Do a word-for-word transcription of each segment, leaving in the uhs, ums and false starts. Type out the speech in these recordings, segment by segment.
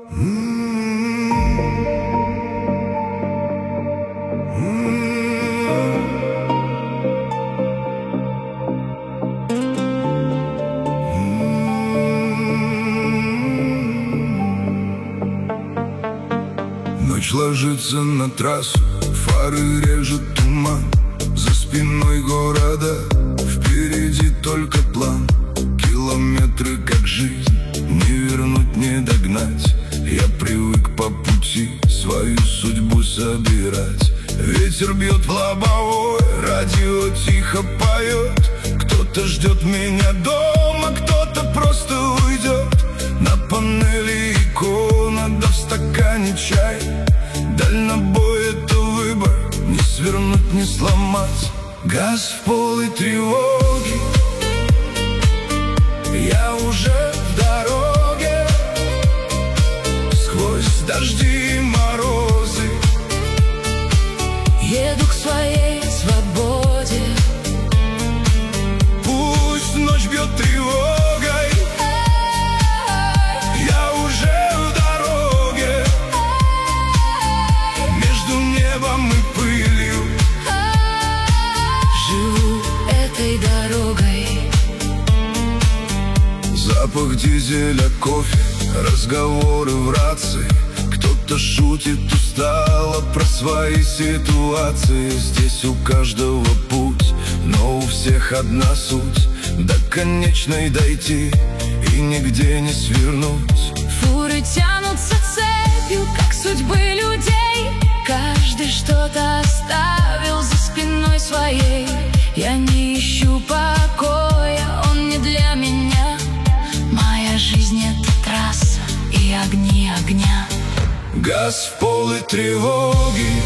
Ночь ложится на трассу, фары режет туман. За спиной города, впереди только план. Километры как жизнь, не вернуть, не догнать. Я привык по пути свою судьбу собирать. Ветер бьет в лобовое, радио тихо поет. Кто-то ждет меня дома, кто-то просто уйдет. На панели икона, да в стакане чай. Дальнобой — это выбор, не свернуть, не сломать. Газ в пол и тревоги, я уже в дороге. Сквозь дожди и морозы еду к своей свободе. Пусть ночь бьет тревогой, я уже в дороге. Между небом и пылью живу этой дорогой. Запах дизеля, кофе, разговоры в рации. Кто-то шутит устало про свои ситуации. Здесь у каждого путь, но у всех одна суть: до конечной дойти и нигде не свернуть. Фуры тянутся цепью, как судьбы людей. Каждый что-то оставил за спиной своей. Я не ищу покоя, он не для меня. Моя жизнь — это трасса и огни огня. Газ в пол и тревоги,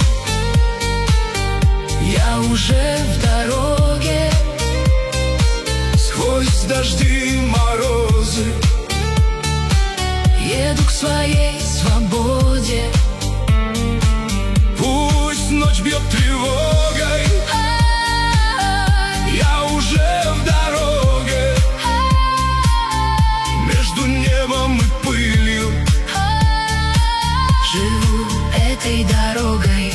я уже в дороге. Сквозь дожди и морозы еду к своей свободе. Пусть ночь бьет тревогой, я уже в дороге. Между небом и пылью живу этой дорогой.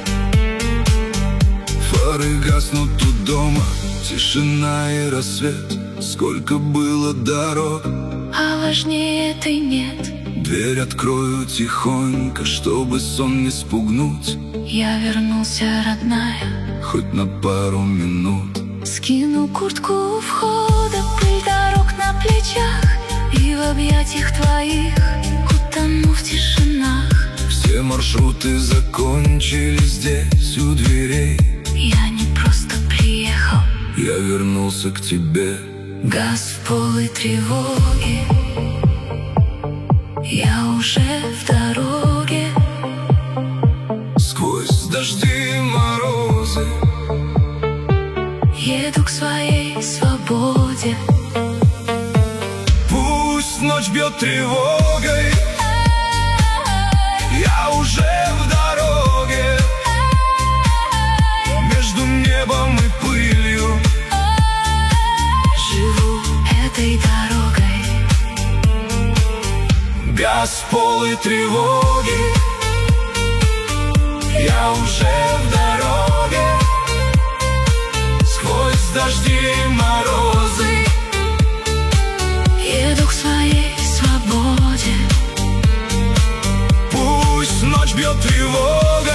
Фары гаснут тут дома, тишина и рассвет. Сколько было дорог, а важнее этой нет. Дверь открою тихонько, чтобы сон не спугнуть. Я вернулся, родная, хоть на пару минут. скину куртку у входа, пыль дорог на плечах, и в объятиях твоих утону в тишинах. Все маршруты закончились здесь, у дверей. Я не просто приехал, я вернулся к тебе. Газ в пол и тревоги, я уже в дороге. Сквозь дожди и морозы еду к своей свободе. Пусть ночь бьет тревогой, я уже в дороге. Между небом и пылью живу этой дорогой. Газ в пол и тревоги, я уже в дороге. Сквозь дожди и морозы еду к своей свободе. пусть ночь бьет тревога,